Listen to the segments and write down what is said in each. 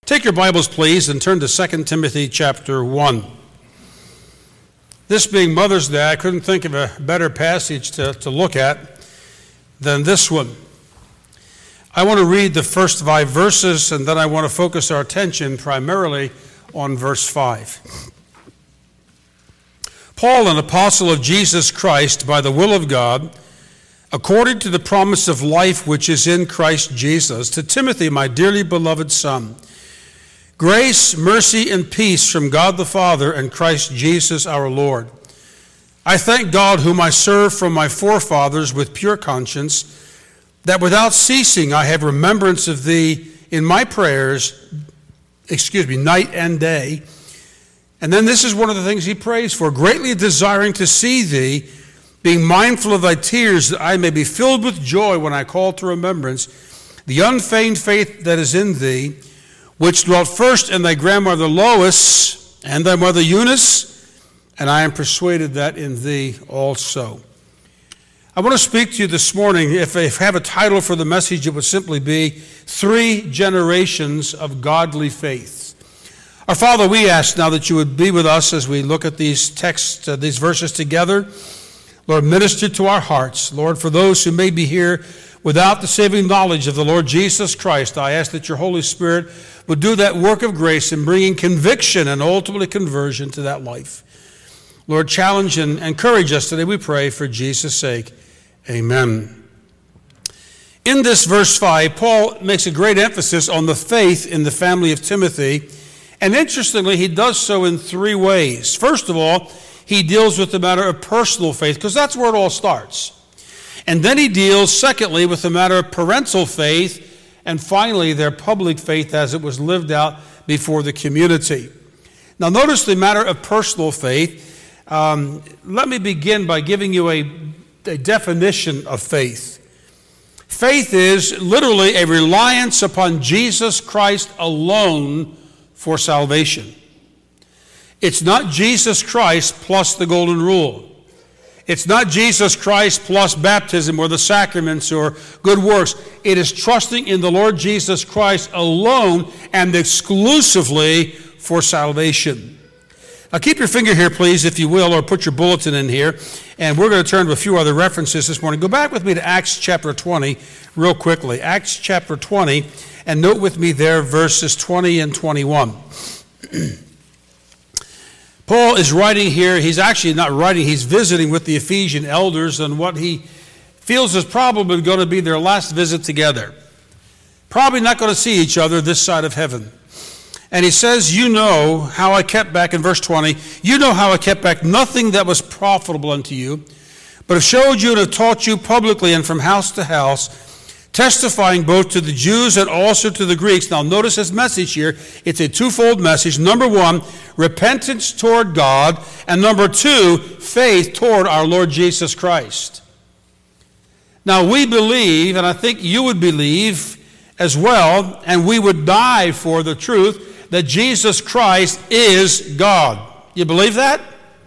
Take your Bibles, please, and turn to 2 Timothy chapter 1. This being Mother's Day, I couldn't think of a better passage to look at than this one. I want to read the first 5 verses, and then I want to focus our attention primarily on verse 5. Paul, an apostle of Jesus Christ, by the will of God, according to the promise of life which is in Christ Jesus, to Timothy, my dearly beloved son, grace, mercy, and peace from God the Father and Christ Jesus our Lord. I thank God, whom I serve from my forefathers with pure conscience, that without ceasing I have remembrance of thee in my prayers, night and day. And then this is one of the things he prays for, greatly desiring to see thee, being mindful of thy tears, that I may be filled with joy when I call to remembrance the unfeigned faith that is in thee, which dwelt first in thy grandmother Lois and thy mother Eunice, and I am persuaded that in thee also. I want to speak to you this morning. If I have a title for the message, it would simply be 3 Generations of Godly Faith. Our Father, we ask now that you would be with us as we look at these texts, these verses together. Lord, minister to our hearts. Lord, for those who may be here without the saving knowledge of the Lord Jesus Christ, I ask that your Holy Spirit would do that work of grace in bringing conviction and ultimately conversion to that life. Lord, challenge and encourage us today, we pray, for Jesus' sake. Amen. In this verse 5, Paul makes a great emphasis on the faith in the family of Timothy. And interestingly, he does so in 3 ways. First of all, he deals with the matter of personal faith, because that's where it all starts. And then he deals, secondly, with the matter of parental faith, and finally, their public faith as it was lived out before the community. Now, notice the matter of personal faith. Let me begin by giving you a definition of faith. Faith is literally a reliance upon Jesus Christ alone for salvation. It's not Jesus Christ plus the golden rule. It's not Jesus Christ plus baptism or the sacraments or good works. It is trusting in the Lord Jesus Christ alone and exclusively for salvation. Now keep your finger here, please, if you will, or put your bulletin in here. And we're going to turn to a few other references this morning. Go back with me to Acts chapter 20 real quickly. Acts chapter 20, and note with me there verses 20 and 21. Paul is writing here. He's actually not writing. He's visiting with the Ephesian elders on what he feels is probably going to be their last visit together. Probably not going to see each other this side of heaven. And he says, you know how I kept back, in verse 20, you know how I kept back nothing that was profitable unto you, but have showed you and have taught you publicly and from house to house, testifying both to the Jews and also to the Greeks. Now notice his message here. It's a twofold message. Number 1, repentance toward God. And number 2, faith toward our Lord Jesus Christ. Now we believe, and I think you would believe as well, and we would die for the truth, that Jesus Christ is God. You believe that?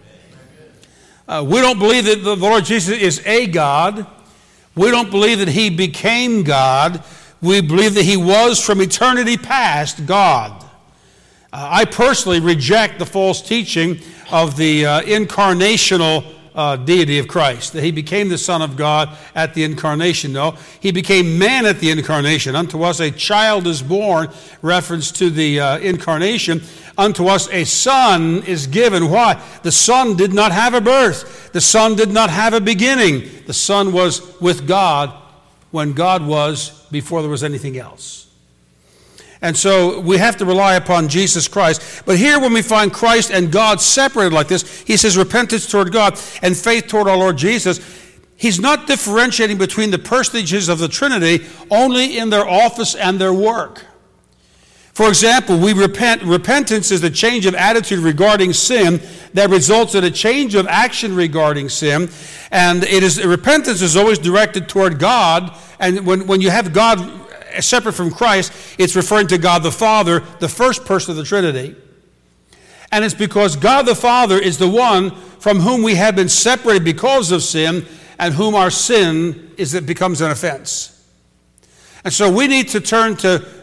We don't believe that the Lord Jesus is a God. We don't believe that he became God. We believe that he was from eternity past God. I personally reject the false teaching of the incarnational deity of Christ, that he became the Son of God at the incarnation. No, he became man at the incarnation. Unto us a child is born, reference to the incarnation. Unto us a son is given. Why? The Son did not have a birth. The Son did not have a beginning. The Son was with God when God was before there was anything else. And so we have to rely upon Jesus Christ. But here when we find Christ and God separated like this, he says repentance toward God and faith toward our Lord Jesus. He's not differentiating between the personages of the Trinity only in their office and their work. For example, we repent. Repentance is a change of attitude regarding sin that results in a change of action regarding sin. And repentance is always directed toward God. And when you have God separate from Christ, it's referring to God the Father, the first person of the Trinity. And it's because God the Father is the one from whom we have been separated because of sin, and whom our sin becomes an offense. And so we need to turn to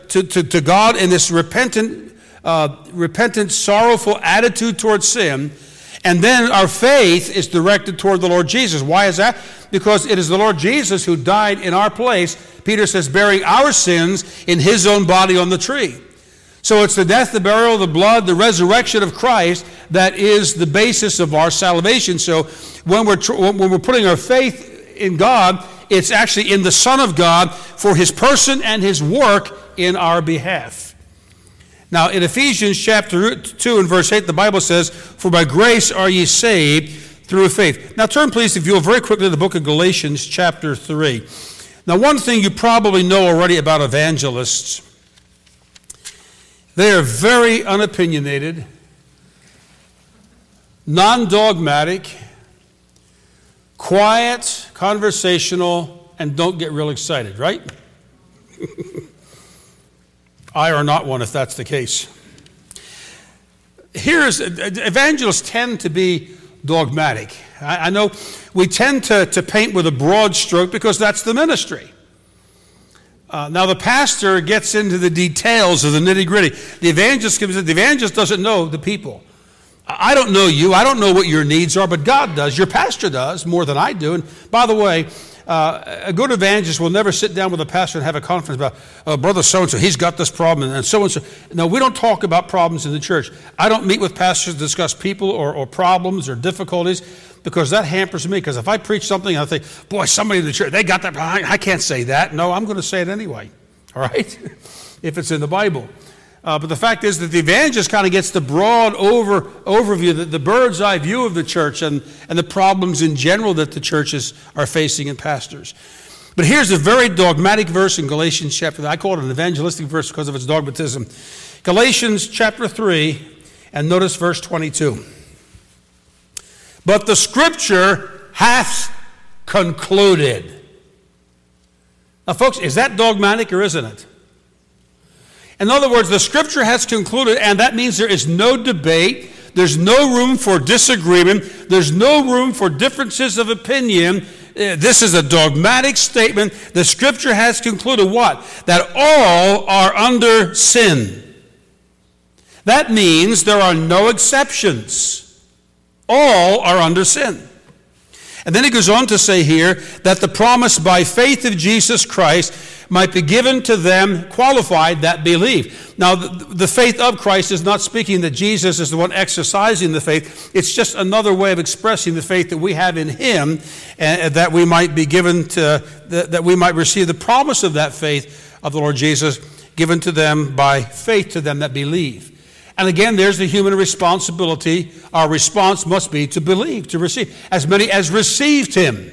to God in this repentant, sorrowful attitude towards sin. And then our faith is directed toward the Lord Jesus. Why is that? Because it is the Lord Jesus who died in our place, Peter says, bearing our sins in his own body on the tree. So it's the death, the burial, the blood, the resurrection of Christ that is the basis of our salvation. So when we're putting our faith in God, it's actually in the Son of God for his person and his work in our behalf. Now, in Ephesians chapter 2 and verse 8, the Bible says, "For by grace are ye saved through faith." Now, turn, please, if you will, very quickly to the book of Galatians chapter 3. Now, one thing you probably know already about evangelists, they are very unopinionated, non-dogmatic, quiet, conversational, and don't get real excited, right? I are not one if that's the case. Evangelists tend to be dogmatic. I know we tend to paint with a broad stroke because that's the ministry. Now the pastor gets into the details of the nitty-gritty. The evangelist doesn't know the people. I don't know you. I don't know what your needs are, but God does. Your pastor does more than I do. And by the way, a good evangelist will never sit down with a pastor and have a conference about, brother so-and-so, he's got this problem, and so-and-so. No, we don't talk about problems in the church. I don't meet with pastors to discuss people or problems or difficulties, because that hampers me. Because if I preach something, I think, boy, somebody in the church, they got that. I can't say that. No, I'm going to say it anyway, all right, if it's in the Bible. But the fact is that the evangelist kind of gets the broad overview, the bird's eye view of the church and the problems in general that the churches are facing and pastors. But here's a very dogmatic verse in Galatians chapter 3. I call it an evangelistic verse because of its dogmatism. Galatians chapter 3, and notice verse 22. "But the Scripture hath concluded." Now, folks, is that dogmatic or isn't it? In other words, the Scripture has concluded, and that means there is no debate, there's no room for disagreement, there's no room for differences of opinion. This is a dogmatic statement. The Scripture has concluded what? That all are under sin. That means there are no exceptions. All are under sin. And then he goes on to say here that the promise by faith of Jesus Christ might be given to them qualified that believe. Now, the faith of Christ is not speaking that Jesus is the one exercising the faith. It's just another way of expressing the faith that we have in him, and that we might be given to, that we might receive the promise of that faith of the Lord Jesus given to them by faith to them that believe. And again, there's the human responsibility. Our response must be to believe, to receive. As many as received him.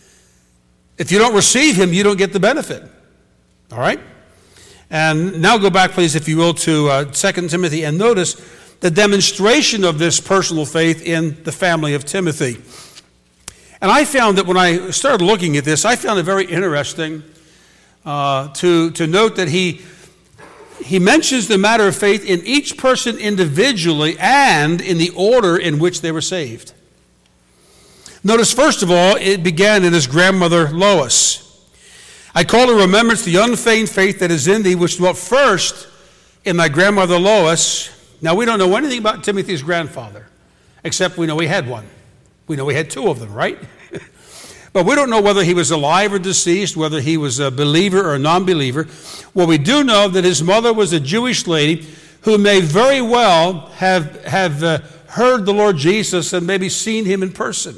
If you don't receive him, you don't get the benefit. All right? And now go back, please, if you will, to 2 Timothy, and notice the demonstration of this personal faith in the family of Timothy. And I found that when I started looking at this, I found it very interesting to note that he mentions the matter of faith in each person individually and in the order in which they were saved. Notice, first of all, it began in his grandmother Lois. "I call to remembrance the unfeigned faith that is in thee, which dwelt first in thy grandmother Lois." Now, we don't know anything about Timothy's grandfather, except we know he had one. We know he had two of them, right? But we don't know whether he was alive or deceased, whether he was a believer or a non-believer. Well, we do know that his mother was a Jewish lady who may very well have heard the Lord Jesus and maybe seen him in person.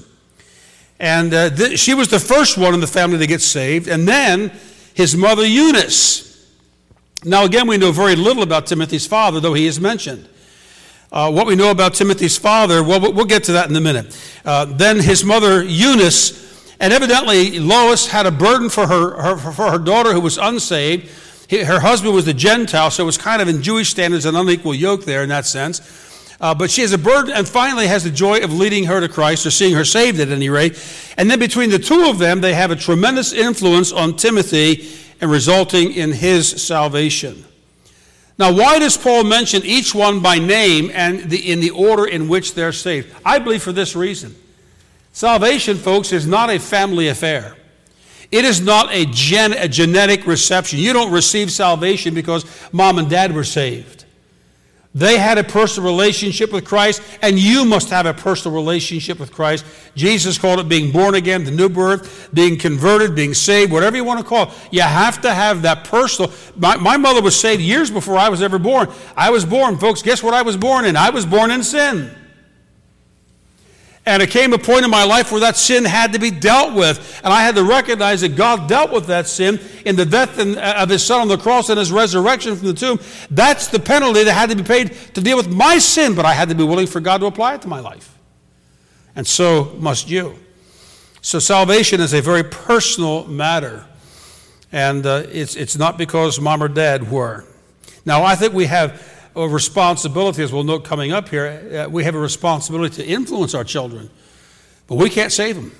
And she was the first one in the family to get saved. And then his mother Eunice. Now, again, we know very little about Timothy's father, though he is mentioned. What we know about Timothy's father, well, we'll get to that in a minute. Then his mother Eunice. And evidently, Lois had a burden for her daughter who was unsaved. Her husband was a Gentile, so it was kind of in Jewish standards an unequal yoke there in that sense. But she has a burden and finally has the joy of leading her to Christ, or seeing her saved at any rate. And then between the two of them, they have a tremendous influence on Timothy and resulting in his salvation. Now, why does Paul mention each one by name and in the order in which they're saved? I believe for this reason. Salvation, folks, is not a family affair. It is not a genetic reception. You don't receive salvation because mom and dad were saved. They had a personal relationship with Christ, and you must have a personal relationship with Christ. Jesus called it being born again, the new birth, being converted, being saved, whatever you want to call it. You have to have that personal. My mother was saved years before I was ever born. I was born, folks, guess what I was born in? I was born in sin. And it came a point in my life where that sin had to be dealt with. And I had to recognize that God dealt with that sin in the death of his son on the cross and his resurrection from the tomb. That's the penalty that had to be paid to deal with my sin, but I had to be willing for God to apply it to my life. And so must you. So salvation is a very personal matter. And it's not because mom or dad were. Now, I think we have a responsibility, as we'll note coming up here, we have a responsibility to influence our children, but we can't save them.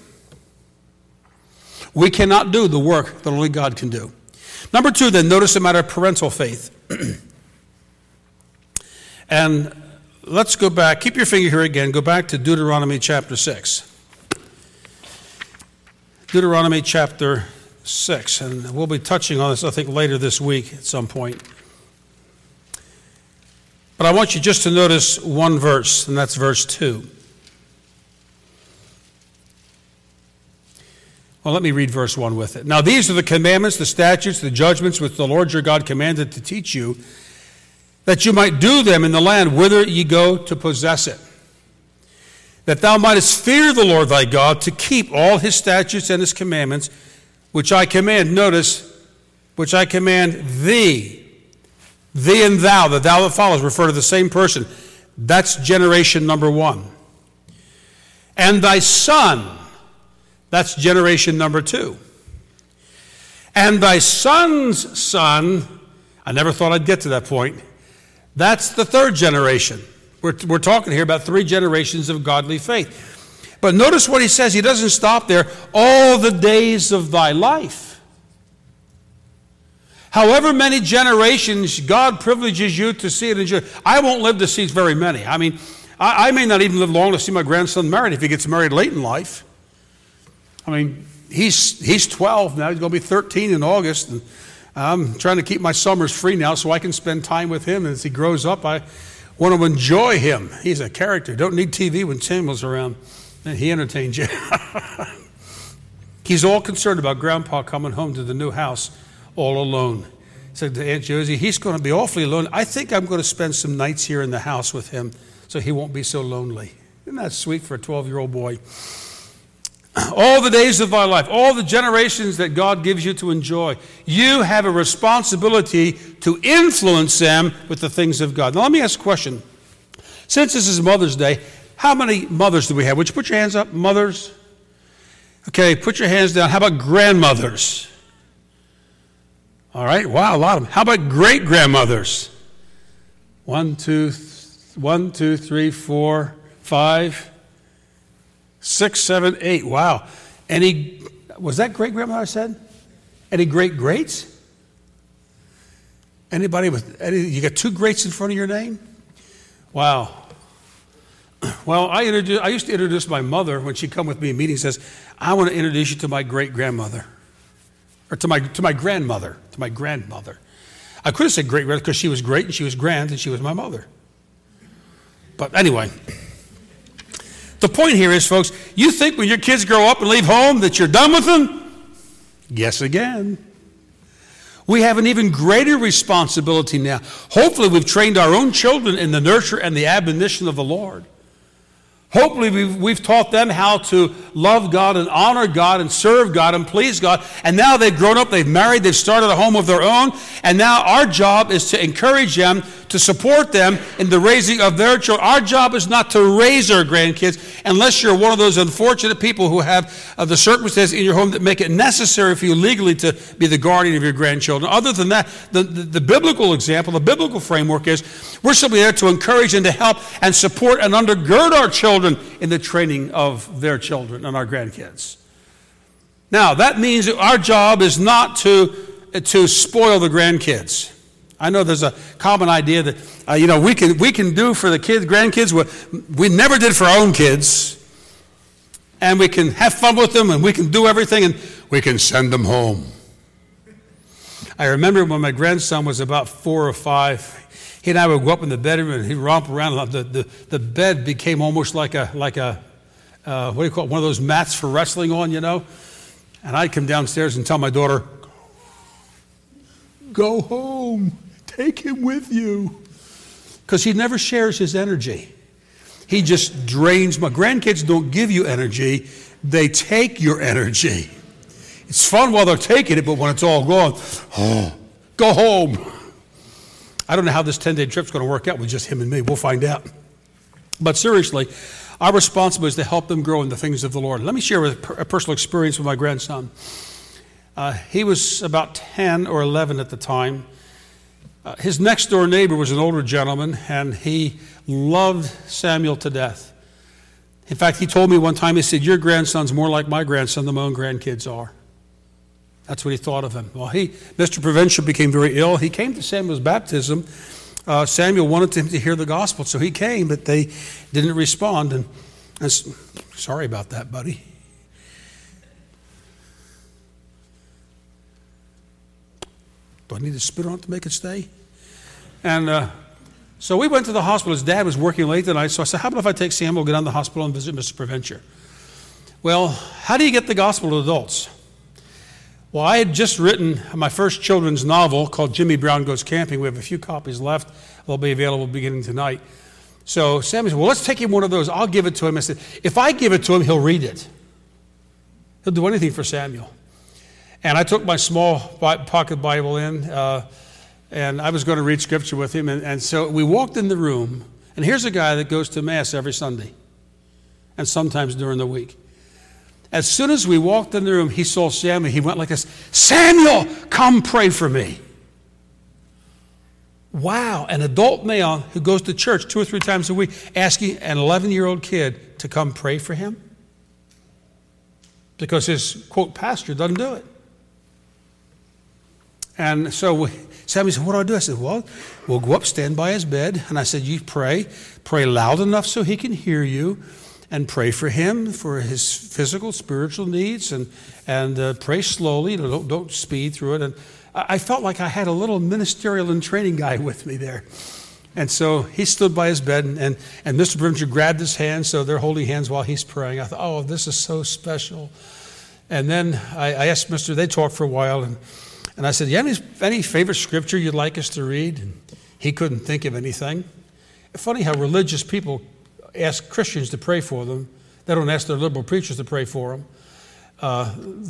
We cannot do the work that only God can do. Number two, then, notice the matter of parental faith. And let's go back, keep your finger here again, go back to Deuteronomy chapter 6. Deuteronomy chapter 6, and we'll be touching on this, I think, later this week at some point. But I want you just to notice one verse, and that's verse 2. Well, let me read verse 1 with it. Now these are the commandments, the statutes, the judgments which the Lord your God commanded to teach you, that you might do them in the land whither ye go to possess it. That thou mightest fear the Lord thy God, to keep all his statutes and his commandments, which I command, notice, which I command thee. Thee and thou, the thou that follows, refer to the same person. That's generation number 1. And thy son, that's generation number 2. And thy son's son, I never thought I'd get to that point, that's the 3rd generation. We're talking here about 3 generations of godly faith. But notice what he says, he doesn't stop there, all the days of thy life. However many generations God privileges you to see it enjoy. I won't live to see very many. I mean, I may not even live long to see my grandson married if he gets married late in life. I mean, he's 12 now. He's going to be 13 in August. And I'm trying to keep my summers free now so I can spend time with him. As he grows up, I want to enjoy him. He's a character. Don't need TV when Tim was around. And he entertains you. He's all concerned about Grandpa coming home to the new house all alone. He said to Aunt Josie, he's going to be awfully alone. I think I'm going to spend some nights here in the house with him so he won't be so lonely. Isn't that sweet for a 12-year-old boy? All the days of thy life, all the generations that God gives you to enjoy, you have a responsibility to influence them with the things of God. Now let me ask a question. Since this is Mother's Day, how many mothers do we have? Would you put your hands up? Mothers? Okay, put your hands down. How about grandmothers? All right, wow, a lot of them. How about great-grandmothers? 1, 2, 3, 4, 5, 6, 7, 8. Wow. Any, was that great-grandmother I said? Any great-greats? Anybody with, you got 2 greats in front of your name? Wow. Well, I used to introduce my mother when she'd come with me in meetings, says, I want to introduce you to my great-grandmother. Or to my grandmother. I could have said great because she was great and she was grand and she was my mother. But anyway, the point here is, folks, you think when your kids grow up and leave home that you're done with them? Guess again. We have an even greater responsibility now. Hopefully we've trained our own children in the nurture and the admonition of the Lord. Hopefully we've taught them how to love God and honor God and serve God and please God. And now they've grown up, they've married, they've started a home of their own. And now our job is to encourage them, to support them in the raising of their children. Our job is not to raise our grandkids unless you're one of those unfortunate people who have the circumstances in your home that make it necessary for you legally to be the guardian of your grandchildren. Other than that, the biblical example, the biblical framework is we're simply there to encourage and to help and support and undergird our children in the training of their children and our grandkids. Now, that means that our job is not to spoil the grandkids. I know there's a common idea that we can do for the grandkids what we never did for our own kids. and we can have fun with them, and we can do everything, and we can send them home. I remember when my grandson was about 4 or 5, he and I would go up in the bedroom, and he'd romp around. The bed became almost like a what do you call it, one of those mats for wrestling on, you know? And I'd come downstairs and tell my daughter, go home, take him with you. Because he never shares his energy. He just drains. My grandkids don't give you energy, they take your energy. It's fun while they're taking it, but when it's all gone, go home. I don't know how this 10-day trip's going to work out with just him and me. We'll find out. But seriously, our responsibility is to help them grow in the things of the Lord. Let me share a personal experience with my grandson. He was about 10 or 11 at the time. His next door neighbor was an older gentleman, and he loved Samuel to death. In fact, he told me one time, he said, your grandson's more like my grandson than my own grandkids are. That's what he thought of him. Well, Mr. Provincial became very ill. He came to Samuel's baptism. Samuel wanted him to hear the gospel, so he came, but they didn't respond. And sorry about that, buddy. Do I need to spit on it to make it stay? And so we went to the hospital. His dad was working late that night, so I said, how about if I take Samuel, go down to the hospital and visit Mr. Provencher? Well, how do you get the gospel to adults? Well, I had just written my first children's novel called Jimmy Brown Goes Camping. We have a few copies left. They'll be available beginning tonight. So Samuel said, well, let's take him one of those. I'll give it to him. I said, if I give it to him, he'll read it. He'll do anything for Samuel. And I took my small pocket Bible in, and I was going to read scripture with him. And so we walked in the room, and here's a guy that goes to Mass every Sunday and sometimes during the week. As soon as we walked in the room, he saw Samuel. He went like this, Samuel, come pray for me. Wow, an adult male who goes to church 2 or 3 times a week asking an 11-year-old kid to come pray for him? Because his, quote, pastor doesn't do it. And so Samuel said, what do I do? I said, well, we'll go up, stand by his bed. And I said, you pray loud enough so he can hear you, and pray for him, for his physical, spiritual needs, and pray slowly. Don't speed through it. And I felt like I had a little ministerial and training guy with me there. And so he stood by his bed, and Mr. Brimger grabbed his hand, so they're holding hands while he's praying. I thought, oh, this is so special. And then I asked Mr., they talked for a while, and I said, you have any favorite scripture you'd like us to read? And he couldn't think of anything. Funny how religious people ask Christians to pray for them. They don't ask their liberal preachers to pray for them.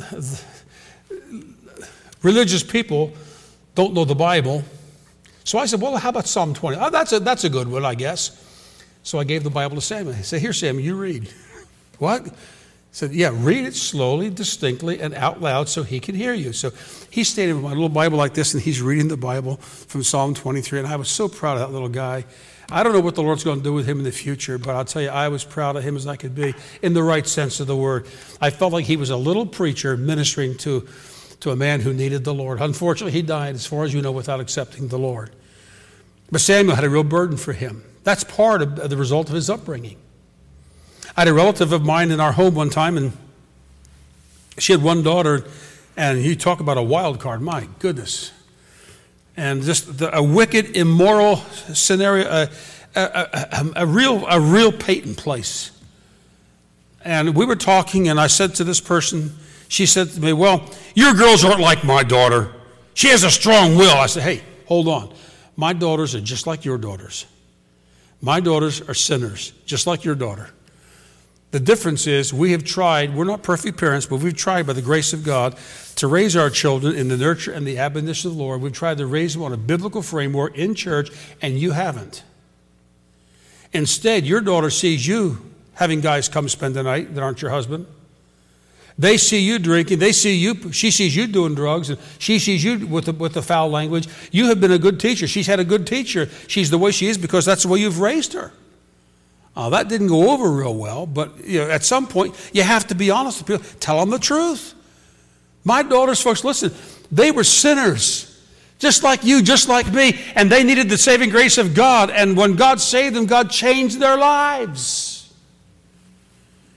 Religious people don't know the Bible. So I said, well, how about Psalm 20? Oh, that's a good one, I guess. So I gave the Bible to Samuel. I said, here, Samuel, you read. What? I said, yeah, read it slowly, distinctly, and out loud so he can hear you. So he's standing with my little Bible like this, and he's reading the Bible from Psalm 23, and I was so proud of that little guy. I don't know what the Lord's going to do with him in the future, but I'll tell you, I was proud of him as I could be in the right sense of the word. I felt like he was a little preacher ministering to a man who needed the Lord. Unfortunately, he died, as far as you know, without accepting the Lord. But Samuel had a real burden for him. That's part of the result of his upbringing. I had a relative of mine in our home one time, and she had one daughter, and you talk about a wild card, my goodness. And just a wicked, immoral scenario, a real Peyton place. And we were talking, and I said to this person, she said to me, well, your girls aren't like my daughter. She has a strong will. I said, hey, hold on. My daughters are just like your daughters. My daughters are sinners, just like your daughter. The difference is we have tried, we're not perfect parents, but we've tried by the grace of God to raise our children in the nurture and the admonition of the Lord. We've tried to raise them on a biblical framework in church, and you haven't. Instead, your daughter sees you having guys come spend the night that aren't your husband. They see you drinking. She sees you doing drugs, and she sees you with the foul language. You have been a good teacher. She's had a good teacher. She's the way she is because that's the way you've raised her. That didn't go over real well, but at some point, you have to be honest with people. Tell them the truth. My daughters, folks, listen, they were sinners, just like you, just like me, and they needed the saving grace of God, and when God saved them, God changed their lives.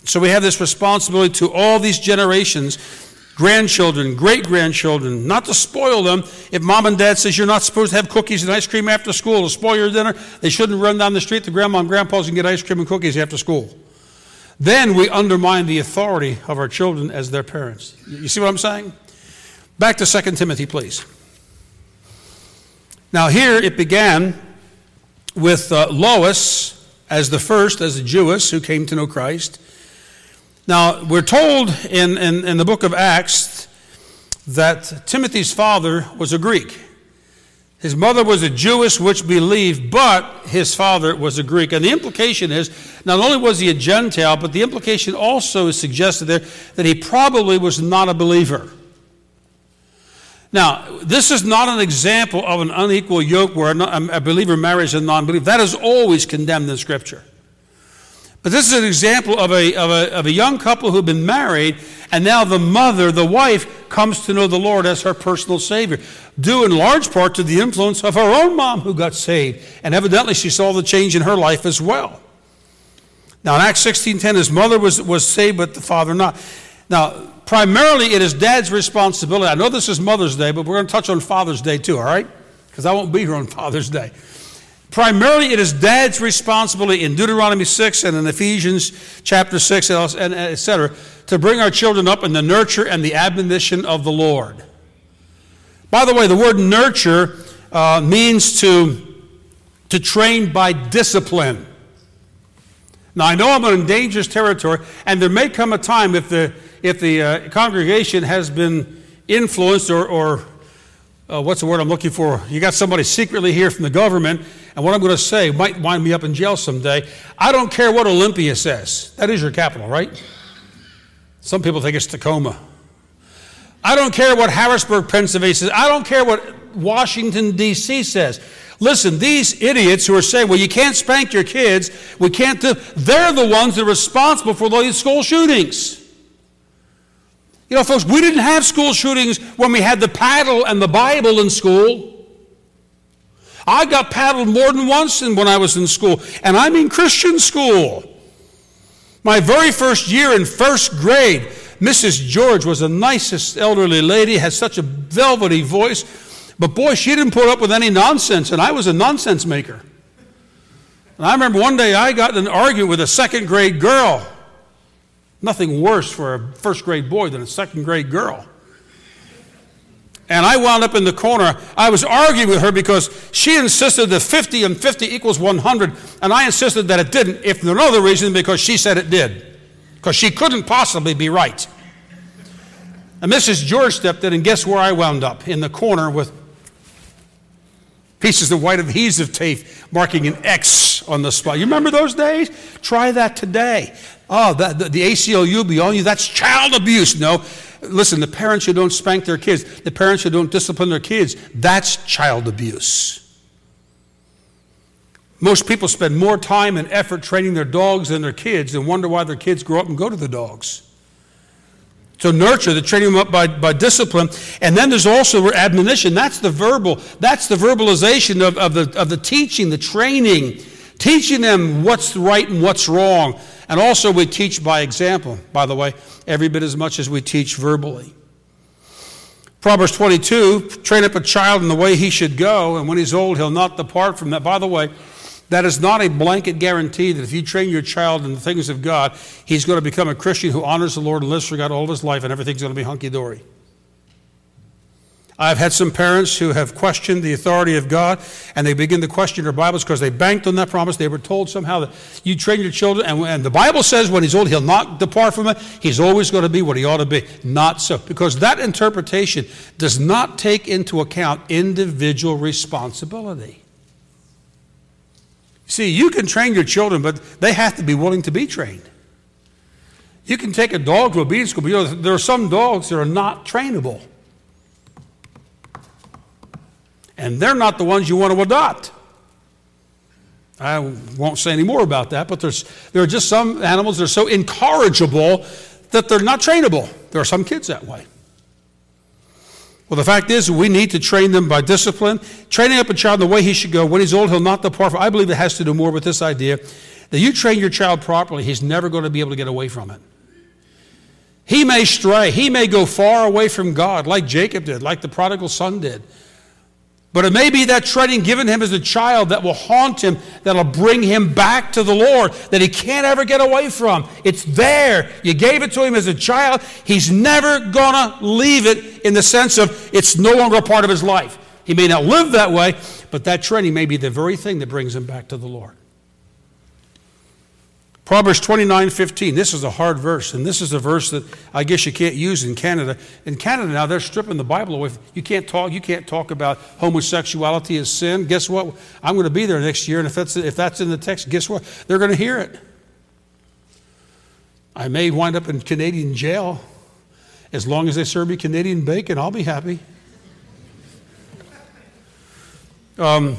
So we have this responsibility to all these generations, grandchildren, great-grandchildren, not to spoil them. If mom and dad says you're not supposed to have cookies and ice cream after school to spoil your dinner, they shouldn't run down the street to grandma and grandpa's and get ice cream and cookies after school. Then we undermine the authority of our children as their parents. You see what I'm saying? Back to 2 Timothy, please. Now here it began with Lois as the first, as a Jewess who came to know Christ. Now, we're told in the book of Acts that Timothy's father was a Greek. His mother was a Jewess which believed, but his father was a Greek. And the implication is, not only was he a Gentile, but the implication also is suggested there that he probably was not a believer. Now, this is not an example of an unequal yoke where a believer marries a non-believer. That is always condemned in Scripture. But this is an example of a young couple who have been married, and now the mother, the wife, comes to know the Lord as her personal Savior, due in large part to the influence of her own mom who got saved. And evidently she saw the change in her life as well. Now in Acts 16:10, his mother was saved, but the father not. Now, primarily it is dad's responsibility. I know this is Mother's Day, but we're going to touch on Father's Day too, all right? Because I won't be here on Father's Day. Primarily, it is dad's responsibility in Deuteronomy 6 and in Ephesians chapter 6, and etc., to bring our children up in the nurture and the admonition of the Lord. By the way, the word nurture means to train by discipline. Now, I know I'm in dangerous territory, and there may come a time if the congregation has been influenced or what's the word I'm looking for? You got somebody secretly here from the government, and what I'm going to say might wind me up in jail someday. I don't care what Olympia says. That is your capital, right? Some people think it's Tacoma. I don't care what Harrisburg, Pennsylvania says. I don't care what Washington, D.C. says. Listen, these idiots who are saying, well, you can't spank your kids, we can't do, they're the ones that are responsible for those school shootings. You know, folks, we didn't have school shootings when we had the paddle and the Bible in school. I got paddled more than once when I was in school, and I mean Christian school. My very first year in first grade, Mrs. George was the nicest elderly lady, had such a velvety voice, but boy, she didn't put up with any nonsense, and I was a nonsense maker. And I remember one day I got in an argument with a second grade girl. Nothing worse for a first grade boy than a second grade girl. And I wound up in the corner. I was arguing with her because she insisted that 50 and 50 equals 100, and I insisted that it didn't, if for no other reason because she said it did, because she couldn't possibly be right. And Mrs. George stepped in, and guess where I wound up? In the corner with pieces of white adhesive tape marking an X on the spot. You remember those days? Try that today. Oh, the ACLU be on you. That's child abuse. No. Listen, the parents who don't spank their kids, the parents who don't discipline their kids, that's child abuse. Most people spend more time and effort training their dogs than their kids and wonder why their kids grow up and go to the dogs. So nurture, the training them up by discipline. And then there's also admonition. That's the verbalization of the teaching, the training, teaching them what's right and what's wrong. And also we teach by example, by the way, every bit as much as we teach verbally. Proverbs 22, train up a child in the way he should go, and when he's old, he'll not depart from that. By the way, that is not a blanket guarantee that if you train your child in the things of God, he's going to become a Christian who honors the Lord and lives for God all of his life, and everything's going to be hunky-dory. I've had some parents who have questioned the authority of God, and they begin to question their Bibles because they banked on that promise. They were told somehow that you train your children, and the Bible says when he's old, he'll not depart from it. He's always going to be what he ought to be. Not so, because that interpretation does not take into account individual responsibility. See, you can train your children, but they have to be willing to be trained. You can take a dog to obedience school, but you know, there are some dogs that are not trainable. And they're not the ones you want to adopt. I won't say any more about that, but there are just some animals that are so incorrigible that they're not trainable. There are some kids that way. Well, the fact is we need to train them by discipline. Training up a child in the way he should go. When he's old, he'll not depart from it. I believe it has to do more with this idea that you train your child properly, he's never going to be able to get away from it. He may stray. He may go far away from God, like Jacob did, like the prodigal son did. But it may be that training given him as a child that will haunt him, that will bring him back to the Lord, that he can't ever get away from. It's there. You gave it to him as a child. He's never going to leave it in the sense of it's no longer a part of his life. He may not live that way, but that training may be the very thing that brings him back to the Lord. Proverbs 29:15. This is a hard verse, and this is a verse that I guess you can't use in Canada. In Canada now, they're stripping the Bible away. You can't talk about homosexuality as sin. Guess what? I'm going to be there next year, and if that's in the text, guess what? They're going to hear it. I may wind up in Canadian jail. As long as they serve me Canadian bacon, I'll be happy. The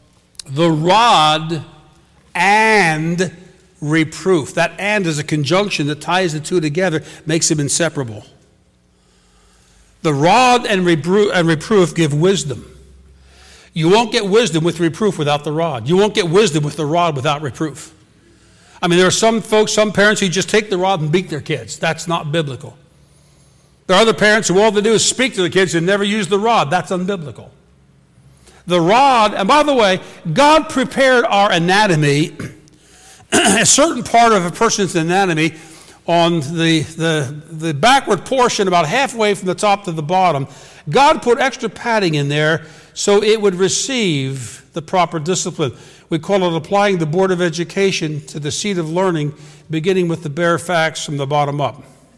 rod and reproof. That and is a conjunction that ties the two together, makes them inseparable. The rod and reproof give wisdom. You won't get wisdom with reproof without the rod. You won't get wisdom with the rod without reproof. I mean, there are some folks, some parents who just take the rod and beat their kids. That's not biblical. There are other parents who all they do is speak to the kids and never use the rod. That's unbiblical. The rod, and by the way, God prepared our anatomy, a certain part of a person's anatomy on the backward portion, about halfway from the top to the bottom. God put extra padding in there so it would receive the proper discipline. We call it applying the Board of Education to the seat of learning, beginning with the bare facts from the bottom up.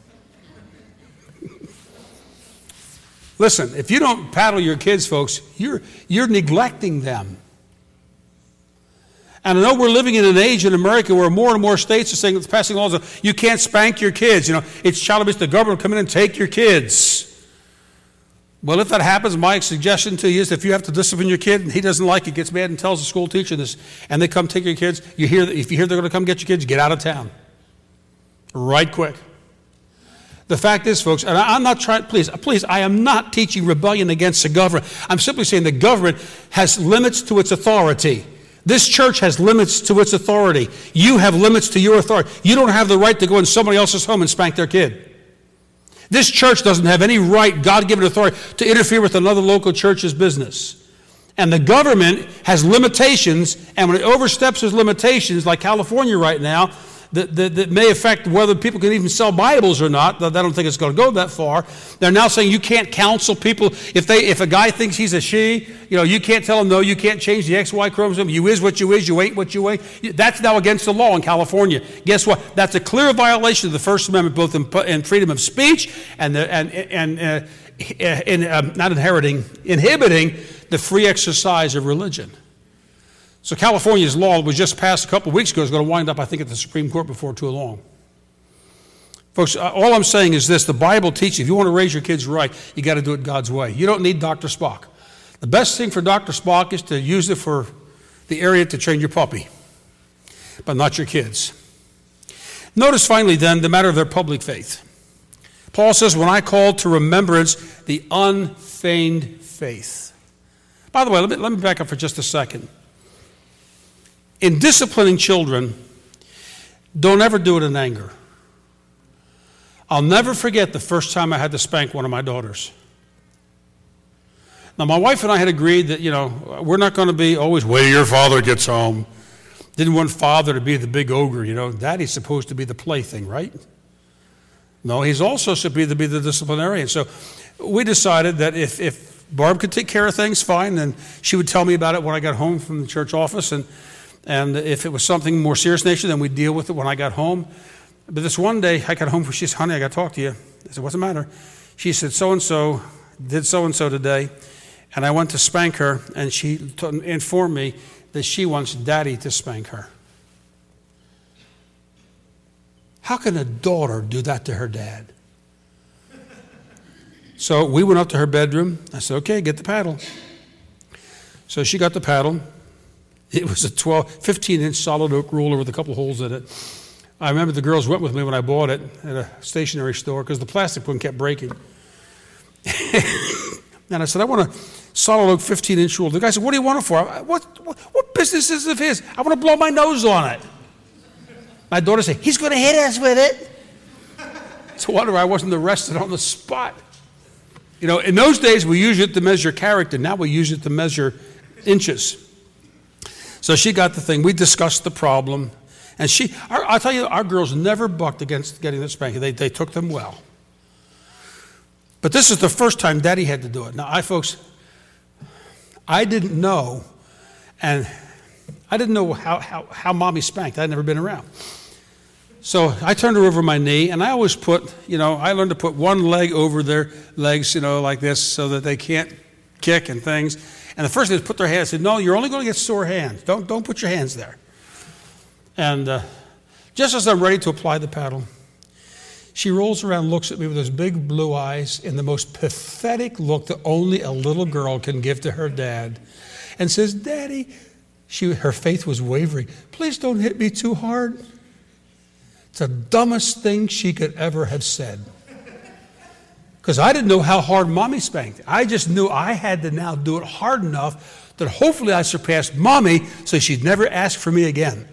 Listen, if you don't paddle your kids, folks, you're neglecting them. And I know we're living in an age in America where more and more states are saying, passing laws, you can't spank your kids. You know, it's child abuse. The government will come in and take your kids. Well, if that happens, my suggestion to you is if you have to discipline your kid and he doesn't like it, gets mad and tells the school teacher this, and they come take your kids, if you hear they're going to come get your kids, get out of town. Right quick. The fact is, folks, and I'm not trying, please, I am not teaching rebellion against the government. I'm simply saying the government has limits to its authority. This church has limits to its authority. You have limits to your authority. You don't have the right to go in somebody else's home and spank their kid. This church doesn't have any right, God-given authority, to interfere with another local church's business. And the government has limitations, and when it oversteps those limitations, like California right now, that may affect whether people can even sell Bibles or not. I don't think it's going to go that far. They're now saying you can't counsel people. If a guy thinks he's a she, you can't tell him, no, you can't change the XY chromosome. You is what you is, you ain't what you ain't. That's now against the law in California. Guess what? That's a clear violation of the First Amendment, both in freedom of speech and inhibiting the free exercise of religion. So California's law was just passed a couple of weeks ago. Is going to wind up, I think, at the Supreme Court before too long. Folks, all I'm saying is this. The Bible teaches if you want to raise your kids right, you got to do it God's way. You don't need Dr. Spock. The best thing for Dr. Spock is to use it for the area to train your puppy, but not your kids. Notice finally then the matter of their public faith. Paul says, when I called to remembrance the unfeigned faith. By the way, let me back up for just a second. In disciplining children, don't ever do it in anger. I'll never forget the first time I had to spank one of my daughters. Now, my wife and I had agreed that, we're not going to be always, wait till your father gets home. Didn't want father to be the big ogre, Daddy's supposed to be the plaything, right? No, he's also supposed to be the disciplinarian. So we decided that if Barb could take care of things, fine, then she would tell me about it when I got home from the church office, and if it was something more serious nature, then we'd deal with it when I got home. But this one day, I got home, she said, honey, I got to talk to you. I said, what's the matter? She said, so-and-so did so-and-so today, and I went to spank her, and she informed me that she wants Daddy to spank her. How can a daughter do that to her dad? So we went up to her bedroom. I said, okay, get the paddle. So she got the paddle. It was a 15-inch solid oak ruler with a couple holes in it. I remember the girls went with me when I bought it at a stationery store because the plastic one kept breaking. And I said, I want a solid oak 15-inch ruler. The guy said, what do you want it for? What business is it of his? I want to blow my nose on it. My daughter said, he's going to hit us with it. It's a wonder I wasn't arrested on the spot. You know, in those days, we used it to measure character. Now we use it to measure inches. So she got the thing. We discussed the problem. And I'll tell you, our girls never bucked against getting the spanking. They took them well. But this is the first time Daddy had to do it. Now, folks, I didn't know, and I didn't know how Mommy spanked. I'd never been around. So I turned her over my knee, and I always I learned to put one leg over their legs, like this, so that they can't kick and things. And the first thing is put their hands. I said, no, you're only going to get sore hands. Don't put your hands there. And just as I'm ready to apply the paddle, she rolls around, looks at me with those big blue eyes and the most pathetic look that only a little girl can give to her dad, and says, Daddy, her faith was wavering, please don't hit me too hard. It's the dumbest thing she could ever have said. Because I didn't know how hard Mommy spanked. I just knew I had to now do it hard enough that hopefully I surpassed Mommy so she'd never ask for me again.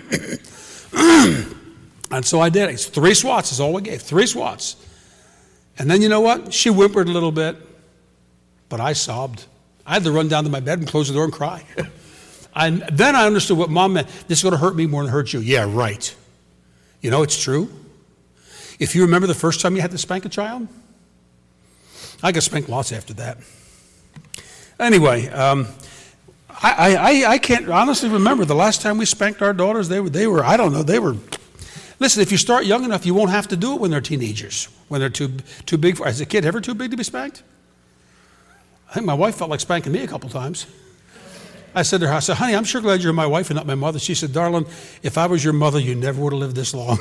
And so I did. It's 3 swats is all we gave, 3 swats. And then you know what? She whimpered a little bit, but I sobbed. I had to run down to my bed and close the door and cry. And then I understood what Mom meant. This is going to hurt me more than it hurt you. Yeah, right. You know, it's true. If you remember the first time you had to spank a child, I got spanked lots after that. Anyway, I can't honestly remember the last time we spanked our daughters. They were I don't know, they were. Listen, if you start young enough, you won't have to do it when they're teenagers, when they're too big. Is a kid ever too big to be spanked? I think my wife felt like spanking me a couple times. I said to her, honey, I'm sure glad you're my wife and not my mother. She said, darling, if I was your mother, you never would have lived this long.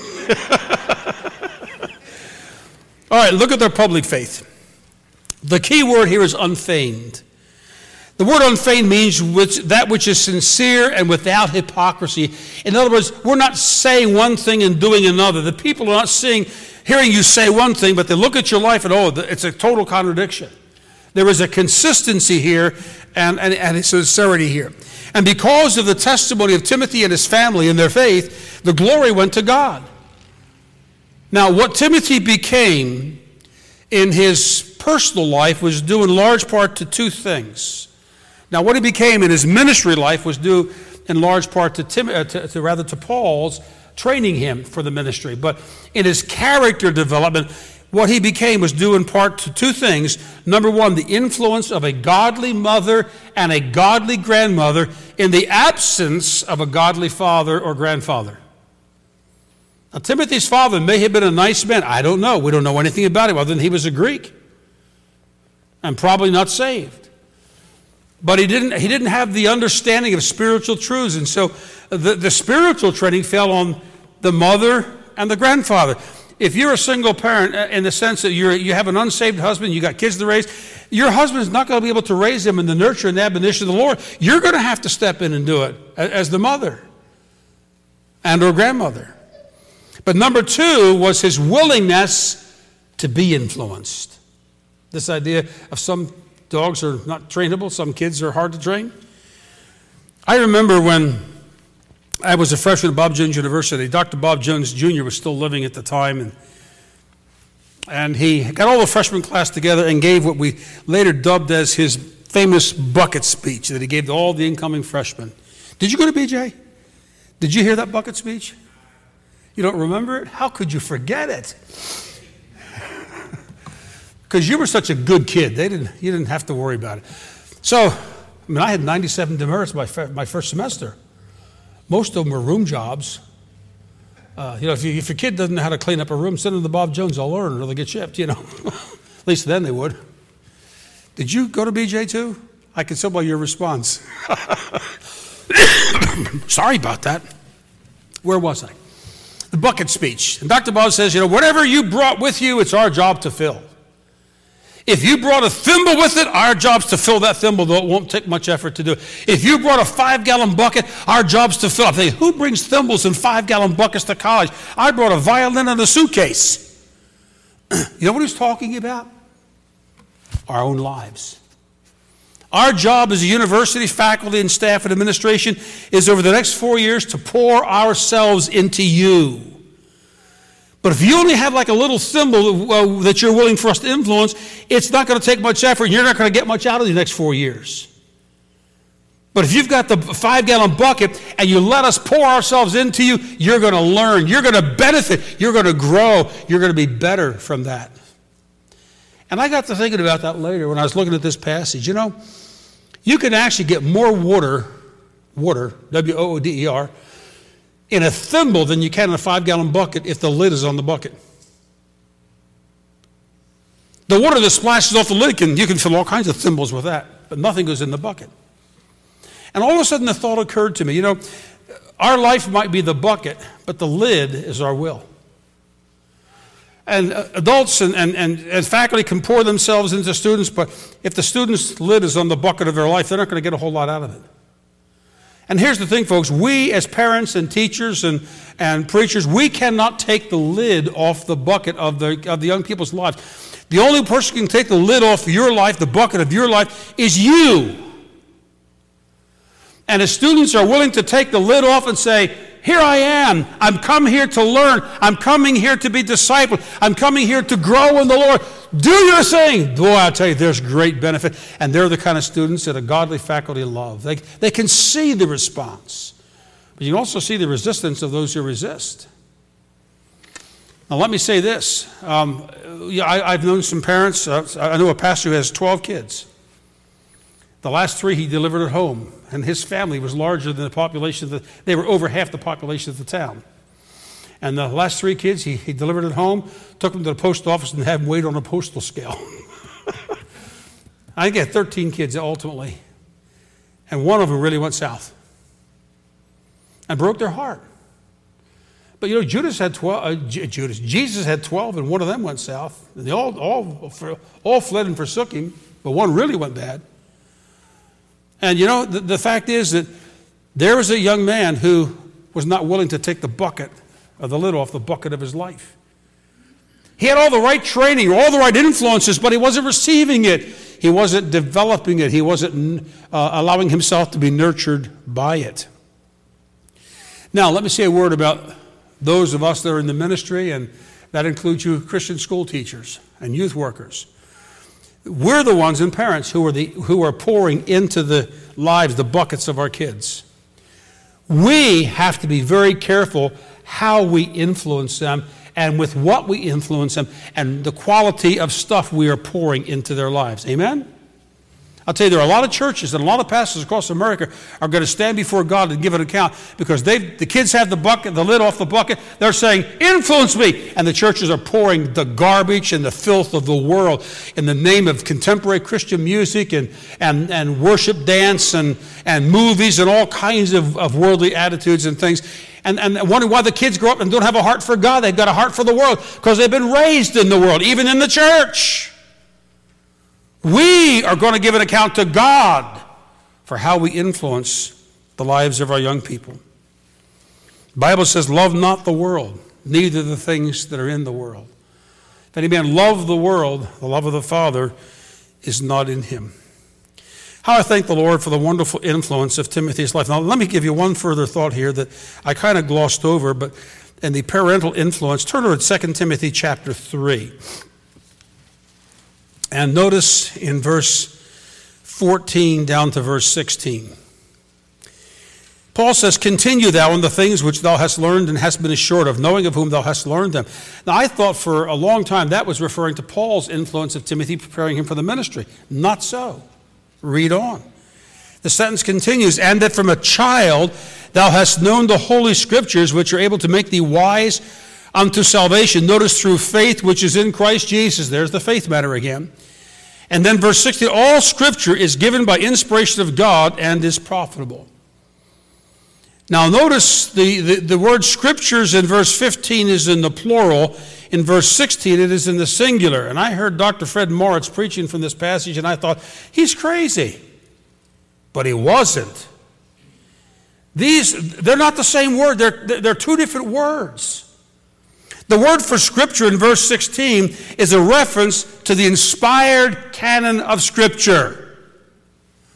All right, look at their public faith. The key word here is unfeigned. The word unfeigned means that which is sincere and without hypocrisy. In other words, we're not saying one thing and doing another. The people are not hearing you say one thing, but they look at your life and, it's a total contradiction. There is a consistency here and a sincerity here. And because of the testimony of Timothy and his family and their faith, the glory went to God. Now, what Timothy became in his personal life was due in large part to 2 things. Now, what he became in his ministry life was due in large part to Paul's training him for the ministry. But in his character development, what he became was due in part to 2 things. Number 1, the influence of a godly mother and a godly grandmother in the absence of a godly father or grandfather. Now, Timothy's father may have been a nice man. I don't know. We don't know anything about him other than he was a Greek and probably not saved. But he didn't have the understanding of spiritual truths. And so the spiritual training fell on the mother and the grandfather. If you're a single parent, in the sense that you have an unsaved husband, you got kids to raise, your husband's not going to be able to raise them in the nurture and admonition of the Lord. You're going to have to step in and do it as the mother and or grandmother. But number 2 was his willingness to be influenced. This idea of some dogs are not trainable, some kids are hard to train. I remember when I was a freshman at Bob Jones University. Dr. Bob Jones Jr. was still living at the time, and he got all the freshman class together and gave what we later dubbed as his famous bucket speech that he gave to all the incoming freshmen. Did you go to BJ? Did you hear that bucket speech? You don't remember it? How could you forget it? Because you were such a good kid. You didn't have to worry about it. So, I had 97 demerits my first semester. Most of them were room jobs. If your kid doesn't know how to clean up a room, send them to Bob Jones. They'll learn or they'll get shipped, At least then they would. Did you go to BJ too? I can tell by your response. Sorry about that. Where was I? The bucket speech. And Dr. Bob says, whatever you brought with you, it's our job to fill. If you brought a thimble with it, our job's to fill that thimble, though it won't take much effort to do it. If you brought a 5-gallon bucket, our job's to fill it. I think, who brings thimbles and 5-gallon buckets to college? I brought a violin and a suitcase. You know what he's talking about? Our own lives. Our job as a university, faculty, and staff and administration is over the next 4 years to pour ourselves into you. But if you only have like a little thimble that you're willing for us to influence, it's not going to take much effort, and you're not going to get much out of the next 4 years. But if you've got the 5-gallon bucket and you let us pour ourselves into you, you're going to learn, you're going to benefit, you're going to grow, you're going to be better from that. And I got to thinking about that later when I was looking at this passage. You know, you can actually get more water, W-O-O-D-E-R, in a thimble than you can in a 5-gallon bucket if the lid is on the bucket. The water that splashes off the lid, you can fill all kinds of thimbles with that, but nothing goes in the bucket. And all of a sudden the thought occurred to me, you know, our life might be the bucket, but the lid is our will. And adults and faculty can pour themselves into students, but if the student's lid is on the bucket of their life, they're not going to get a whole lot out of it. And here's the thing, folks. We as parents and teachers and preachers, we cannot take the lid off the bucket of the young people's lives. The only person who can take the lid off your life, the bucket of your life, is you. And as students are willing to take the lid off and say, here I am. I'm come here to learn. I'm coming here to be discipled. I'm coming here to grow in the Lord. Do your thing. Boy, I tell you, there's great benefit. And they're the kind of students that a godly faculty love. They can see the response. But you can also see the resistance of those who resist. Now, let me say this. I've known some parents. I know a pastor who has 12 kids. The last 3 he delivered at home, and his family was larger than the population. They were over half the population of the town. And the last 3 kids he delivered at home, took them to the post office and had them weighed on a postal scale. I get 13 kids ultimately, and one of them really went south and broke their heart. But you know, Jesus had 12, and one of them went south. And they all fled and forsook him, but one really went bad. And you know, the fact is that there was a young man who was not willing to take the bucket or the lid off the bucket of his life. He had all the right training, all the right influences, but he wasn't receiving it. He wasn't developing it. He wasn't allowing himself to be nurtured by it. Now, let me say a word about those of us that are in the ministry, and that includes you Christian school teachers and youth workers. We're the ones and parents who are pouring into the lives, the buckets of our kids. We have to be very careful how we influence them and with what we influence them and the quality of stuff we are pouring into their lives. Amen? I'll tell you, there are a lot of churches and a lot of pastors across America are going to stand before God and give an account because the kids have the bucket, the lid off the bucket. They're saying, influence me. And the churches are pouring the garbage and the filth of the world in the name of contemporary Christian music and worship dance and movies and all kinds of worldly attitudes and things. And wondering why the kids grow up and don't have a heart for God. They've got a heart for the world because they've been raised in the world, even in the church. We are going to give an account to God for how we influence the lives of our young people. The Bible says, love not the world, neither the things that are in the world. If any man love the world, the love of the Father is not in him. How I thank the Lord for the wonderful influence of Timothy's life. Now, let me give you one further thought here that I kind of glossed over, but in the parental influence, turn over to 2 Timothy chapter 3. And notice in verse 14 down to verse 16. Paul says, continue thou in the things which thou hast learned and hast been assured of, knowing of whom thou hast learned them. Now, I thought for a long time that was referring to Paul's influence of Timothy, preparing him for the ministry. Not so. Read on. The sentence continues, and that from a child thou hast known the holy scriptures, which are able to make thee wise unto salvation. Notice through faith which is in Christ Jesus. There's the faith matter again. And then verse 16, all scripture is given by inspiration of God and is profitable. Now notice the word scriptures in verse 15 is in the plural. In verse 16 it is in the singular. And I heard Dr. Fred Moritz preaching from this passage and I thought, he's crazy. But he wasn't. They're not the same word. They're 2 different words. The word for scripture in verse 16 is a reference to the inspired canon of scripture.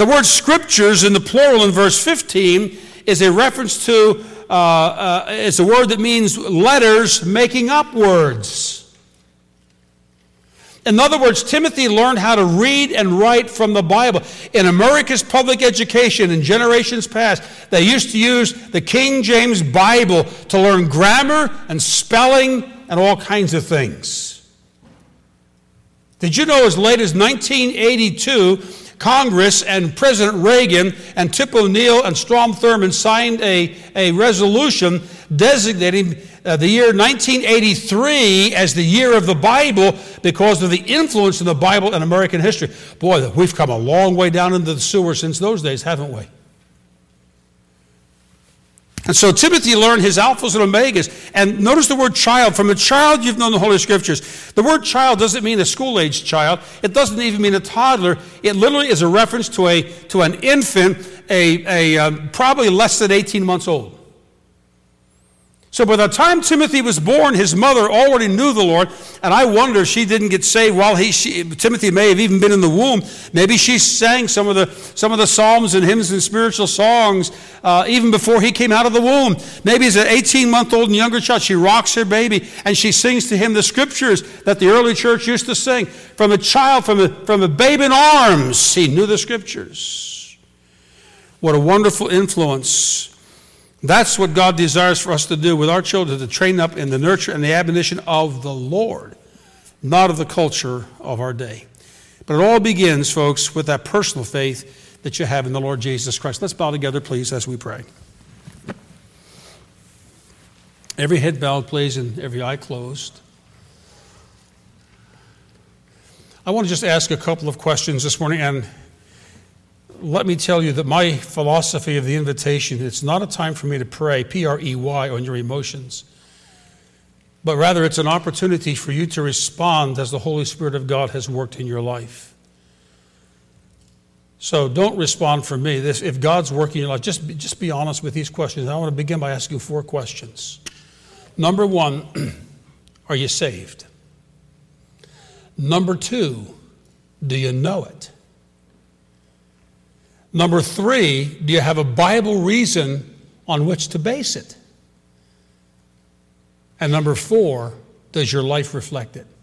The word scriptures in the plural in verse 15 is a reference to, it's a word that means letters making up words. In other words, Timothy learned how to read and write from the Bible. In America's public education in generations past, they used to use the King James Bible to learn grammar and spelling and all kinds of things. Did you know as late as 1982, Congress and President Reagan and Tip O'Neill and Strom Thurmond signed a resolution designating the year 1983 as the year of the Bible because of the influence of the Bible in American history. Boy, we've come a long way down into the sewer since those days, haven't we? And so Timothy learned his alphas and omegas. And notice the word child. From a child, you've known the Holy Scriptures. The word child doesn't mean a school-aged child. It doesn't even mean a toddler. It literally is a reference to an infant, probably less than 18 months old. So by the time Timothy was born, his mother already knew the Lord, and I wonder if she didn't get saved while Timothy may have even been in the womb. Maybe she sang some of the psalms and hymns and spiritual songs even before he came out of the womb. Maybe as an 18-month-old and younger child, she rocks her baby and she sings to him the scriptures that the early church used to sing. From a child, from a babe in arms, he knew the scriptures. What a wonderful influence. That's what God desires for us to do with our children, to train up in the nurture and the admonition of the Lord, not of the culture of our day. But it all begins, folks, with that personal faith that you have in the Lord Jesus Christ. Let's bow together, please, as we pray. Every head bowed, please, and every eye closed. I want to just ask a couple of questions this morning, and let me tell you that my philosophy of the invitation, it's not a time for me to pray, P-R-E-Y, on your emotions, but rather it's an opportunity for you to respond as the Holy Spirit of God has worked in your life. So don't respond for me. If God's working in your life, just be honest with these questions. I want to begin by asking you 4 questions. Number 1, are you saved? Number 2, do you know it? Number 3, do you have a Bible reason on which to base it? And number 4, does your life reflect it?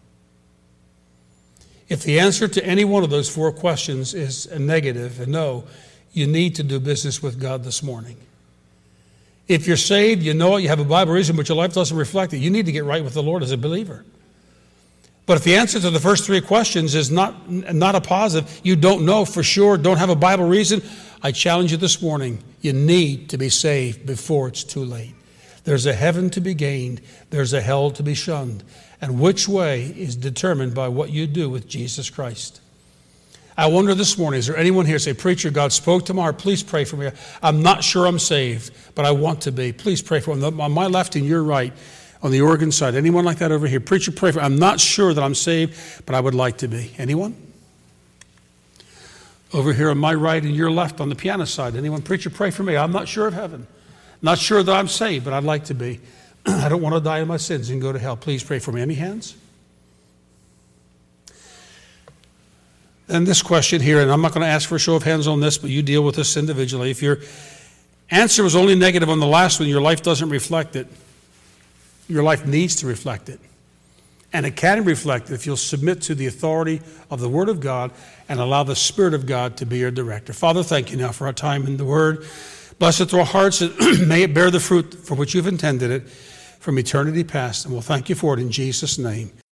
If the answer to any one of those 4 questions is a negative, a no, you need to do business with God this morning. If you're saved, you know it, you have a Bible reason, but your life doesn't reflect it, you need to get right with the Lord as a believer. But if the answer to the first 3 questions is not a positive, you don't know for sure, don't have a Bible reason, I challenge you this morning, you need to be saved before it's too late. There's a heaven to be gained, there's a hell to be shunned, and which way is determined by what you do with Jesus Christ. I wonder this morning, is there anyone here say, preacher, God spoke to my heart, please pray for me. I'm not sure I'm saved, but I want to be. Please pray for me. On my left and your right, on the organ side. Anyone like that over here? Preacher, pray for me. I'm not sure that I'm saved, but I would like to be. Anyone? Over here on my right and your left on the piano side. Anyone? Preacher, pray for me. I'm not sure of heaven. Not sure that I'm saved, but I'd like to be. I don't want to die in my sins and go to hell. Please pray for me. Any hands? And this question here, and I'm not going to ask for a show of hands on this, but you deal with this individually. If your answer was only negative on the last one, your life doesn't reflect it. Your life needs to reflect it. And it can reflect it if you'll submit to the authority of the Word of God and allow the Spirit of God to be your director. Father, thank you now for our time in the Word. Bless it to our hearts, and may it bear the fruit for which you've intended it from eternity past. And we'll thank you for it in Jesus' name.